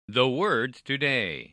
The word today.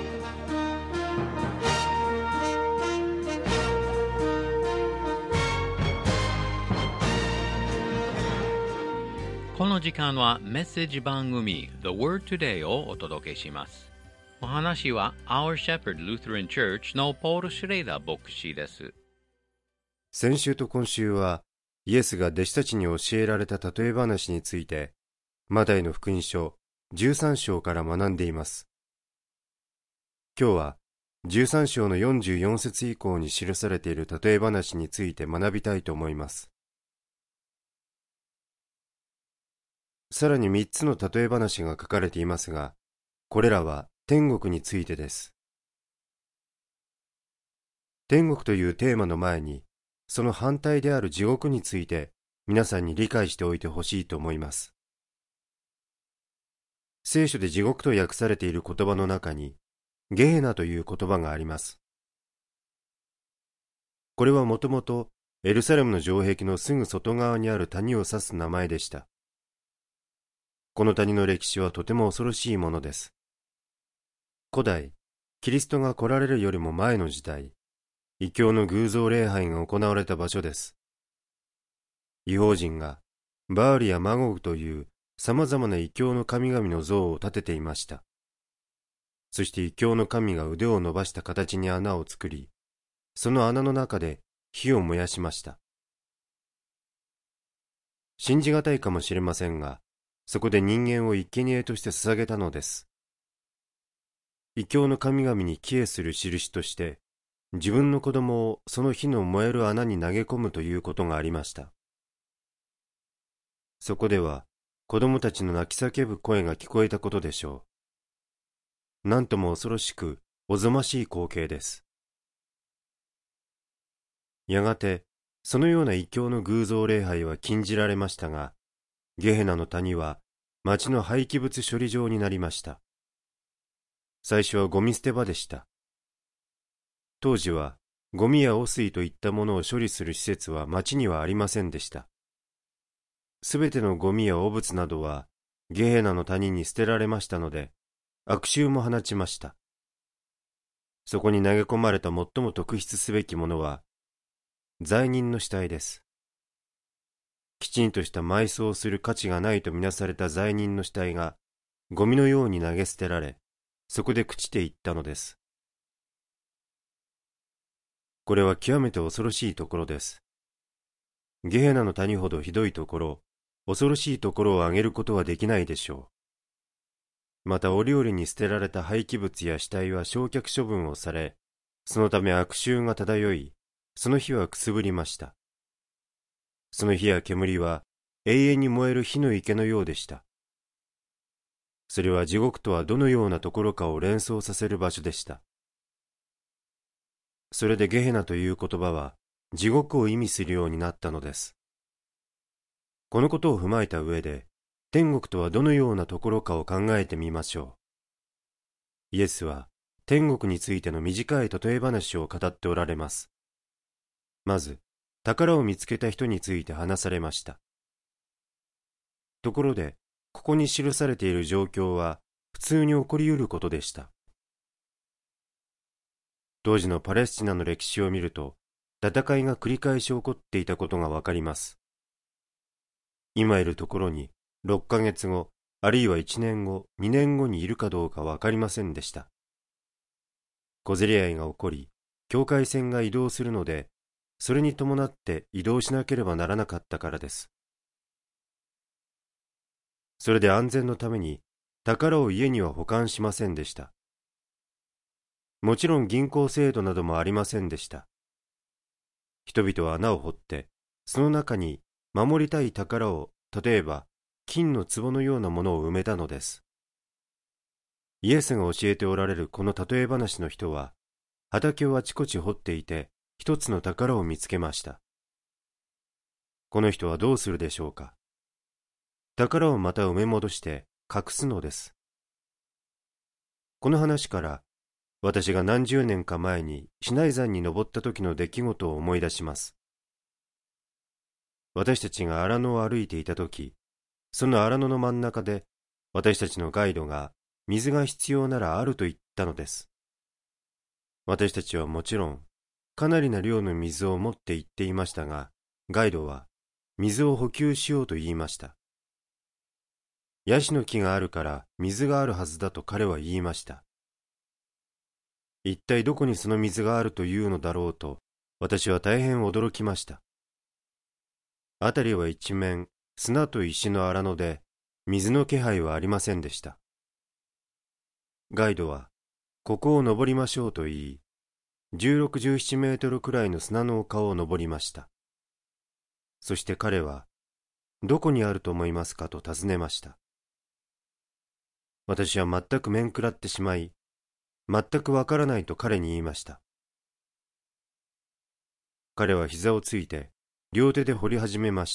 この時間はメッセージ番組 The Word Today をお届けします。お話は Our Shepherd Lutheran Church のポール・シュレイダー牧師です。 先週と今週はイエスが弟子たちに教えられた例え話についてマタイの福音書13章から学んでいます。今日は13章の44節以降に記されている例え話について学びたいと思います。さらに3つの例え話が書かれていますが、これらは天国についてです。天国というテーマの前に、その反対である地獄について皆さんに理解しておいてほしいと思います。聖書で地獄と訳されている言葉の中に、ゲヘナという言葉があります。これはもともとエルサレムの城壁のすぐ外側にある谷を指す名前でした。この谷の歴史はとても恐ろしいものです。古代、キリストが来られるよりも前の時代、異教の偶像礼拝が行われた場所です。異邦人がバールやマゴグという様々な異教の神々の像を立てていました。そして異教の神が腕を伸ばした形に穴を作り、その穴の中で火を燃やしました。信じがたいかもしれませんが、そこで人間を生贄として捧げたのです。異教の神々に帰依する印として、自分の子供をその火の燃える穴に投げ込むということがありました。そこでは、子供たちの泣き叫ぶ声が聞こえたことでしょう。なんとも恐ろしく、おぞましい光景です。やがて、そのような異教の偶像礼拝は禁じられましたが、ゲヘナの谷は町の廃棄物処理場になりました。最初はゴミ捨て場でした。当時はゴミや汚水といったものを処理する施設は町にはありませんでした。すべてのゴミや汚物などはゲヘナの谷に捨てられましたので、悪臭も放ちました。そこに投げ込まれた最も特筆すべきものは罪人の死体です。きちんとした埋葬する価値がないとみなされた罪人の死体がゴミのように投げ捨てられ、そこで朽ちていったのです。これは極めて恐ろしいところです。ゲヘナの谷ほどひどいところ、恐ろしいところを挙げることはできないでしょう。また折々に捨てられた廃棄物や死体は焼却処分をされ、そのため悪臭が漂い、その火はくすぶりました。その火や煙は永遠に燃える火の池のようでした。それは地獄とはどのようなところかを連想させる場所でした。それでゲヘナという言葉は地獄を意味するようになったのです。このことを踏まえた上で、天国とはどのようなところかを考えてみましょう。イエスは天国についての短い例え話を語っておられます。まず、宝を見つけた人について話されました。ところで、ここに記されている状況は普通に起こりうることでした。当時のパレスチナの歴史を見ると、戦いが繰り返し起こっていたことがわかります。今いるところに6ヶ月後、あるいは1年後、2年後にいるかどうかわかりませんでした。小競り合いが起こり、境界線が移動するので、それに伴って移動しなければならなかったからです。それで安全のために、宝を家には保管しませんでした。もちろん銀行制度などもありませんでした。人々は穴を掘って、その中に守りたい宝を、例えば金の壺のようなものを埋めたのです。イエスが教えておられるこの例え話の人は、畑をあちこち掘っていて、一つの宝を見つけました。この人はどうするでしょうか。宝をまた埋め戻して隠すのです。この話から、私が何十年か前にシナイ山に登った時の出来事を思い出します。私たちが荒野を歩いていた時、その荒野の真ん中で私たちのガイドが水が必要ならあると言ったのです。私たちはもちろん、かなりな量の水を持って行っていましたが、ガイドは水を補給しようと言いました。ヤシの木があるから水があるはずだと彼は言いました。一体どこにその水があるというのだろうと、私は大変驚きました。辺りは一面砂と石の荒野で、水の気配はありませんでした。ガイドは、ここを登りましょうと言い、16、17メートルくらいの砂の丘を登りました。そして彼は、どこにあると思いますかと尋ねました。私は全く面食らってしまい、全くわからないと彼に言いました。彼は膝をついて、両手で掘り始めました。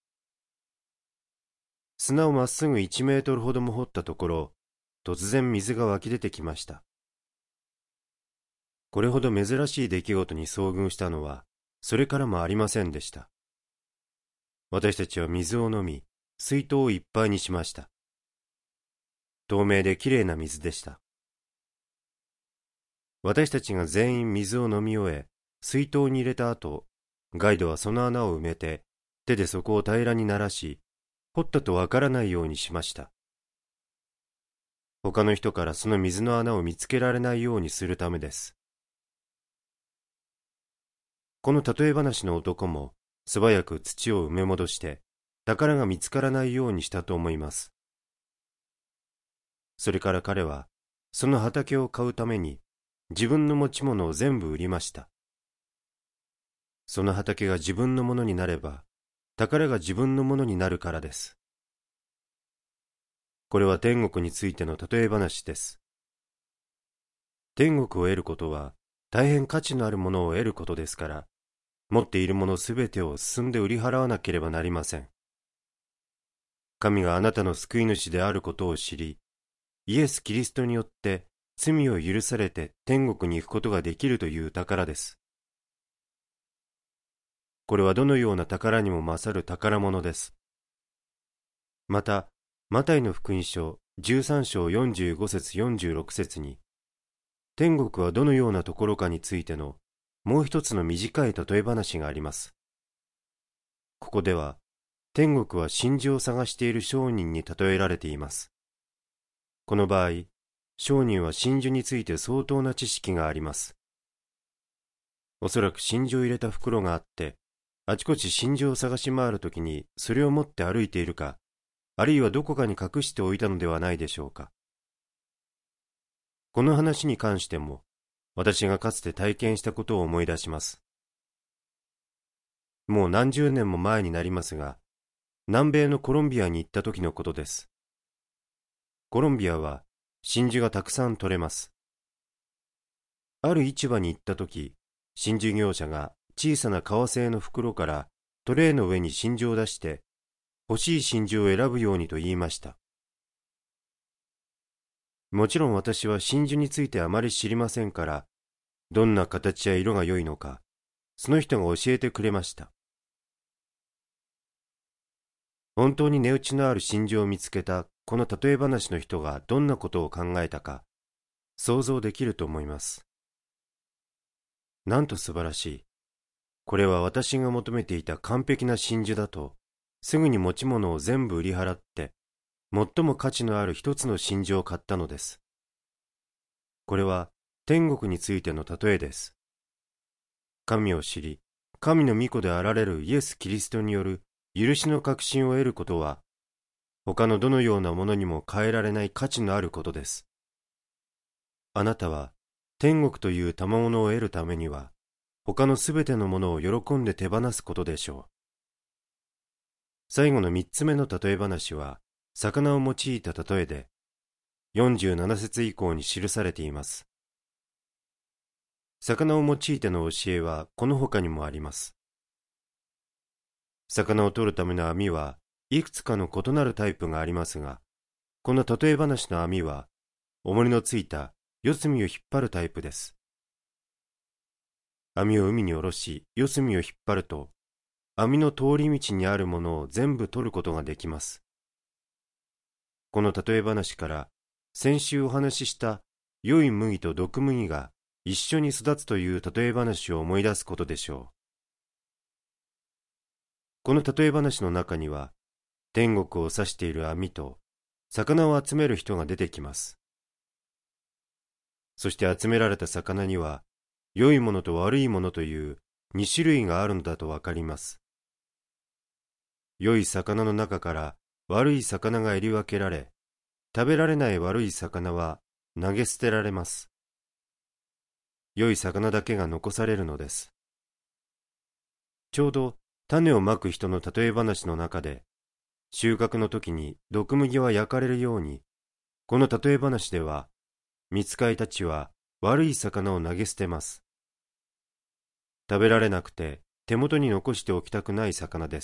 砂をまっすぐ1メートルほども掘ったところ、突然水が湧き出てきました。これほど珍しい出来事に遭遇したのは、それからもありませんでした。私たちは水を飲み、水筒をいっぱいにしました。透明できれいな水でした。私たちが全員水を飲み終え、水筒に入れた後、ガイドはその穴を埋めて、手でそこを平らにならし、掘ったとわからないようにしました。他の人からその水の穴を見つけられないようにするためです。この例え話の男も素早く土を埋め戻して宝が見つからないようにしたと思います。それから彼はその畑を買うために自分の持ち物を全部売りました。その畑が自分のものになれば宝が自分のものになるからです。これは天国についての例え話です。天国を得ることは大変価値のあるものを得ることですから、持っているものすべてを進んで売り払わなければなりません。神があなたの救い主であることを知り、イエス・キリストによって罪を許されて天国に行くことができるという宝です。これはどのような宝にも勝る宝物です。また、マタイの福音書13章45節46節に、天国はどのようなところかについてのもう一つの短い例え話があります。ここでは、天国は真珠を探している商人に例えられています。この場合、商人は真珠について相当な知識があります。おそらく真珠を入れた袋があって、あちこち真珠を探し回るときにそれを持って歩いているか、あるいはどこかに隠しておいたのではないでしょうか。この話に関しても、私がかつて体験したことを思い出します。もう何十年も前になりますが、南米のコロンビアに行った時のことです。コロンビアは真珠がたくさん取れます。ある市場に行った時、真珠業者が小さな革製の袋からトレーの上に真珠を出して、欲しい真珠を選ぶようにと言いました。もちろん私は真珠についてあまり知りませんから、どんな形や色が良いのか、その人が教えてくれました。本当に値打ちのある真珠を見つけたこの例え話の人がどんなことを考えたか、想像できると思います。なんと素晴らしい。これは私が求めていた完璧な真珠だと、すぐに持ち物を全部売り払って、最も価値のある一つの真珠を買ったのです。これは天国についての例えです。神を知り、神の御子であられるイエス・キリストによる許しの確信を得ることは、他のどのようなものにも変えられない価値のあることです。あなたは天国という賜物を得るためには、他のすべてのものを喜んで手放すことでしょう。最後の三つ目の例え話は、魚を用いた例えで、47節以降に記されています。魚を用いての教えはこの他にもあります。魚を取るための網はいくつかの異なるタイプがありますが、この例え話の網は、重りのついた四隅を引っ張るタイプです。網を海に下ろし、四隅を引っ張ると、網の通り道にあるものを全部取ることができます。この例え話から、 先週お話しした良い麦と毒麦が一緒に育つという例え話を思い出すことでしょう。この例え話の中には、天国を指している網と魚を集める人が出てきます。そして集められた魚には、良いものと悪いものという2種類があるのだとわかります。良い魚の中から悪い魚がえり分けられ、食べられない悪い魚は投げ捨てられます。良い魚だけが残されるのです。ちょうど種をまく人の例え話の中で、収穫の時に毒麦は焼かれるように、この例え話では、御使いたちは悪い魚を投げ捨てます。食べられなくて手元に残しておきたくない魚です。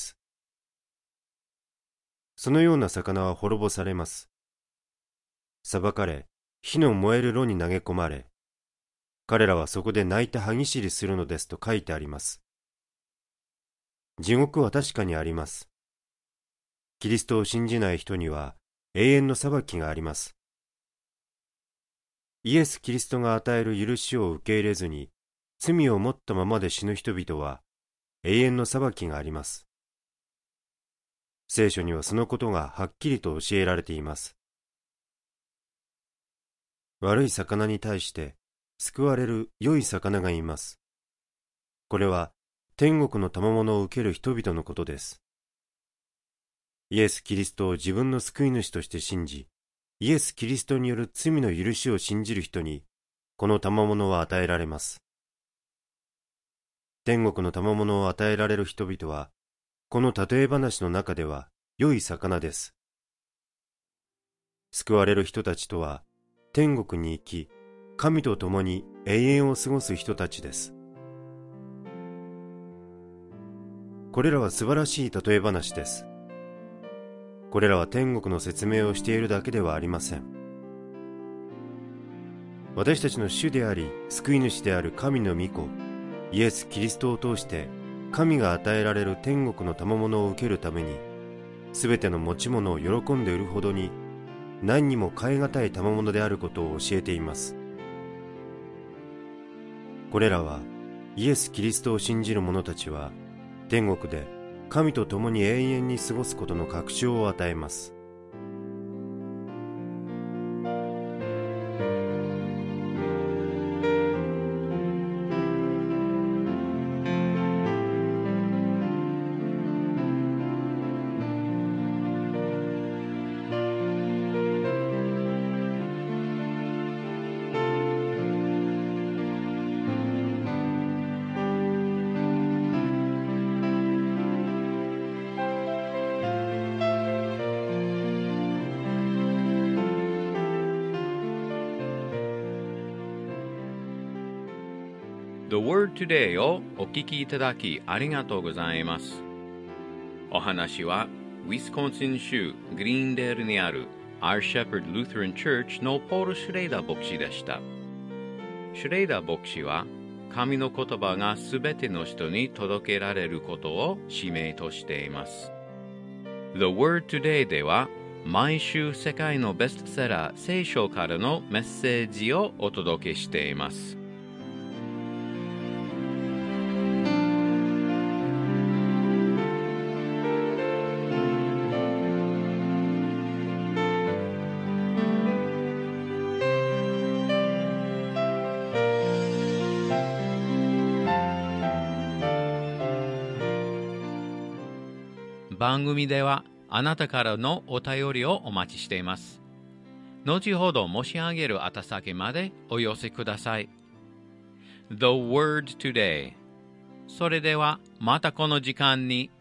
そのような魚は滅ぼされます。裁かれ、火の燃える炉に投げ込まれ、彼らはそこで泣いて歯ぎしりするのですと書いてあります。地獄は確かにあります。キリストを信じない人には永遠の裁きがあります。イエス・キリストが与える許しを受け入れずに、罪を持ったままで死ぬ人々は永遠の裁きがあります。聖書にはそのことがはっきりと教えられています。悪い魚に対して救われる良い魚がいます。これは天国の賜物を受ける人々のことです。イエス・キリストを自分の救い主として信じ、イエス・キリストによる罪の許しを信じる人に、この賜物は与えられます。天国の賜物を与えられる人々は、この例え話の中では良い魚です。救われる人たちとは、天国に行き、神と共に永遠を過ごす人たちです。これらは素晴らしい例え話です。これらは天国の説明をしているだけではありません。私たちの主であり、救い主である神の御子、イエス・キリストを通して、神が与えられる天国の賜物を受けるために、すべての持ち物を喜んで売るほどに、何にも代え難い賜物であることを教えています。これらは、イエス・キリストを信じる者たちは、天国で神と共に永遠に過ごすことの確証を与えます。 The Word Today をお聞きいただきありがとうございます。お話はウィスコンシン州グリーンデールにある Our Shepherd Lutheran Church のポール・シュレイダー牧師でした。シュレイダー牧師は神の言葉がすべての人に届けられることを使命としています。The Word Today では毎週世界のベストセラー聖書からのメッセージをお届けしています。番組ではあなたからのお便りをお待ちしています。後ほど申し上げる宛先までお寄せください。The Word Today。それではまたこの時間に